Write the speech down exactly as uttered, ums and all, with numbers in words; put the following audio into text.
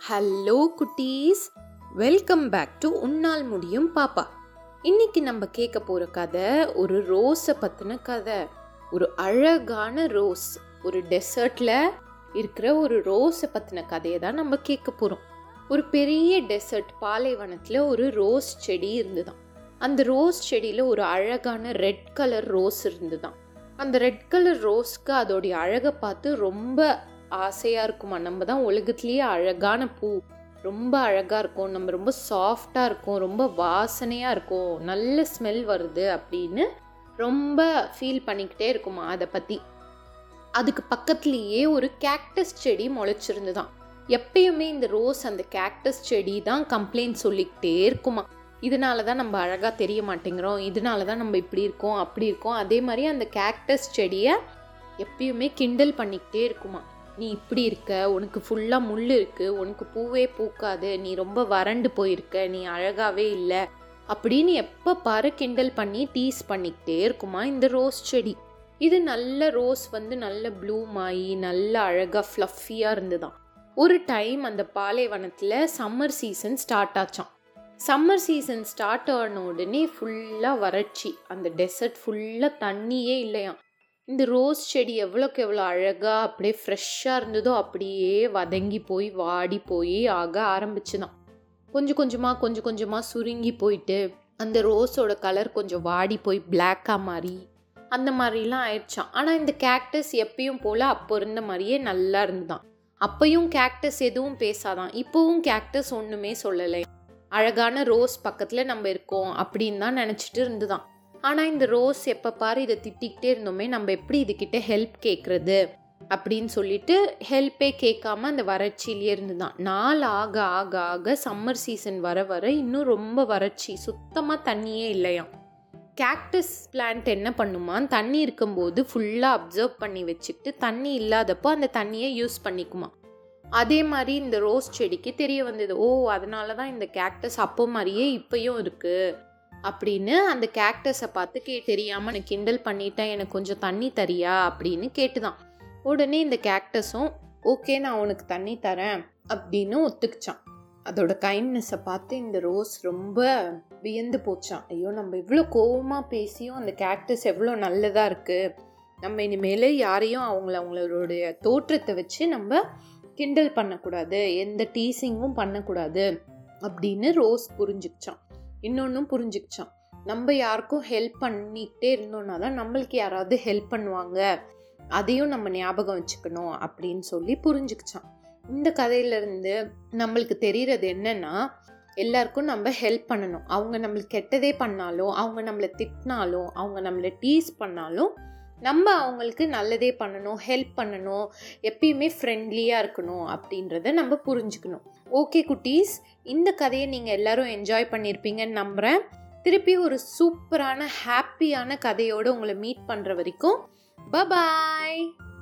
Hello குட்டீஸ், welcome back to உன்னால் முடியும் பாப்பா. இன்னைக்கு நம்ம கேட்க போகிற கதை ஒரு ரோஸை பற்றின கதை. ஒரு அழகான ரோஸ், ஒரு டெசர்ட்டில் இருக்கிற ஒரு ரோஸை பற்றின கதையை தான் நம்ம கேட்க போகிறோம். ஒரு பெரிய டெசர்ட் பாலைவனத்தில் ஒரு ரோஸ் செடி இருந்துதான். அந்த ரோஸ் செடியில் ஒரு அழகான ரெட் கலர் ரோஸ் இருந்துதான். அந்த ரெட் கலர் ரோஸ்க்கு அதோடைய அழகை பார்த்து ரொம்ப ஆசையாக இருக்குமா. நம்ம தான் உலகத்துலேயே அழகான பூ, ரொம்ப அழகாக இருக்கும், நம்ம ரொம்ப சாஃப்டாக இருக்கும், ரொம்ப வாசனையாக இருக்கும், நல்ல ஸ்மெல் வருது அப்படின்னு ரொம்ப ஃபீல் பண்ணிக்கிட்டே இருக்குமா அதை பற்றி. அதுக்கு பக்கத்துலேயே ஒரு கேக்டஸ் செடி முளைச்சிருந்துதான். எப்பயுமே இந்த ரோஸ் அந்த கேக்டஸ் செடி தான் கம்ப்ளைண்ட் சொல்லிக்கிட்டே இருக்குமா. இதனால தான் நம்ம அழகாக தெரிய மாட்டேங்கிறோம், இதனால தான் நம்ம இப்படி இருக்கோம் அப்படி இருக்கோம். அதே மாதிரி அந்த கேக்டஸ் செடியை எப்பயுமே கிண்டல் பண்ணிக்கிட்டே இருக்குமா. நீ இப்படி இருக்க, உனக்கு ஃபுல்லாக முள் இருக்குது, உனக்கு பூவே பூக்காது, நீ ரொம்ப வறண்டு போயிருக்க, நீ அழகாகவே இல்லை அப்படின்னு எப்போ பாரு கிண்டல் பண்ணி டீஸ் பண்ணிக்கிட்டே இருக்குமா இந்த ரோஸ் செடி. இது நல்ல ரோஸ் வந்து நல்ல ப்ளூம் ஆகி நல்ல அழகாக ஃப்ளஃபியாக இருந்துதான். ஒரு டைம் அந்த பாலைவனத்தில் சம்மர் சீசன் ஸ்டார்ட் ஆச்சான். சம்மர் சீசன் ஸ்டார்ட் ஆன உடனே ஃபுல்லாக வறட்சி, அந்த டெசர்ட் ஃபுல்லாக தண்ணியே இல்லையாம். இந்த ரோஸ் செடி எவ்வளோக்கு எவ்வளோ அழகாக அப்படியே ஃப்ரெஷ்ஷாக இருந்ததோ அப்படியே வதங்கி போய் வாடி போய் ஆக ஆரம்பிச்சுதான். கொஞ்சம் கொஞ்சமாக கொஞ்சம் கொஞ்சமாக சுருங்கி போயிட்டு அந்த ரோஸோட கலர் கொஞ்சம் வாடி போய் பிளாக்காக மாறி அந்த மாதிரிலாம் ஆயிடுச்சான். ஆனால் இந்த கேக்டஸ் எப்பயும் போல் அப்போ இருந்த மாதிரியே நல்லா இருந்துதான். அப்பையும் கேக்டஸ் எதுவும் பேசாதான், இப்போவும் கேக்டஸ் ஒன்றுமே சொல்லலை. அழகான ரோஸ் பக்கத்தில் நம்ம இருக்கோம் அப்படின்னு தான் நினச்சிட்டு இருந்துதான். ஆனால் இந்த ரோஸ் எப்போ பாரு இதை திட்டிக்கிட்டே இருந்தோமே, நம்ம எப்படி இதுக்கிட்ட ஹெல்ப் கேட்குறது அப்படின்னு சொல்லிட்டு ஹெல்ப்பே கேட்காம அந்த வறட்சியிலே இருந்துதான். நாள் ஆக ஆக ஆக சம்மர் சீசன் வர வர இன்னும் ரொம்ப வறட்சி, சுத்தமாக தண்ணியே இல்லையாம். கேக்டஸ் பிளான்ட் என்ன பண்ணுமா, தண்ணி இருக்கும்போது ஃபுல்லாக அப்சர்வ் பண்ணி வச்சுக்கிட்டு தண்ணி இல்லாதப்போ அந்த தண்ணியை யூஸ் பண்ணிக்குமா. அதே மாதிரி இந்த ரோஸ் செடிக்கு தெரிய வந்தது, ஓ அதனால தான் இந்த கேக்டஸ் அப்போ மாதிரியே இப்போயும் இருக்குது அப்படின்னு அந்த கேக்டஸை பார்த்து கே தெரியாமல் எனக்கு கிண்டல் பண்ணிட்டேன், எனக்கு கொஞ்சம் தண்ணி தரியா அப்படின்னு கேட்டுதான். உடனே இந்த கேக்டஸும் ஓகே நான் உனக்கு தண்ணி தரேன் அப்படின்னு ஒத்துக்குச்சான். அதோட கைண்ட்னஸை பார்த்து இந்த ரோஸ் ரொம்ப வியந்து போச்சான். ஐயோ நம்ம இவ்வளோ கோவமாக பேசியும் அந்த கேக்டஸ் எவ்வளோ நல்லதாக இருக்குது, நம்ம இனிமேல் யாரையும் அவங்கள அவங்களுடைய தோற்றத்தை வச்சு நம்ம கிண்டல் பண்ணக்கூடாது, எந்த டீசிங்கும் பண்ணக்கூடாது அப்படின்னு ரோஸ் புரிஞ்சுக்கிச்சான். இன்னொன்றும் புரிஞ்சுக்கிச்சான், நம்ம யாருக்கும் ஹெல்ப் பண்ணிக்கிட்டே இருந்தோம்னா தான் நம்மளுக்கு யாராவது ஹெல்ப் பண்ணுவாங்க, அதையும் நம்ம ஞாபகம் வச்சுக்கணும் அப்படின்னு சொல்லி புரிஞ்சுக்கிச்சான். இந்த கதையிலேருந்து நம்மளுக்கு தெரிகிறது என்னன்னா, எல்லாருக்கும் நம்ம ஹெல்ப் பண்ணணும். அவங்க நம்மளுக்கு கெட்டதே பண்ணாலும், அவங்க நம்மளை திட்டினாலும், அவங்க நம்மளை டீஸ் பண்ணாலும் நம்ம அவங்களுக்கு நல்லதே பண்ணணும், ஹெல்ப் பண்ணணும், எப்பயுமே ஃப்ரெண்ட்லியாக இருக்கணும் அப்படின்றத நம்ம புரிஞ்சுக்கணும். ஓகே குட்டீஸ், இந்த கதையை நீங்கள் எல்லாரும் என்ஜாய் பண்ணியிருப்பீங்கன்னு நம்புகிறேன். திருப்பி ஒரு சூப்பரான ஹாப்பியான கதையோடு உங்களை மீட் பண்ணுற வரைக்கும் பபாய்.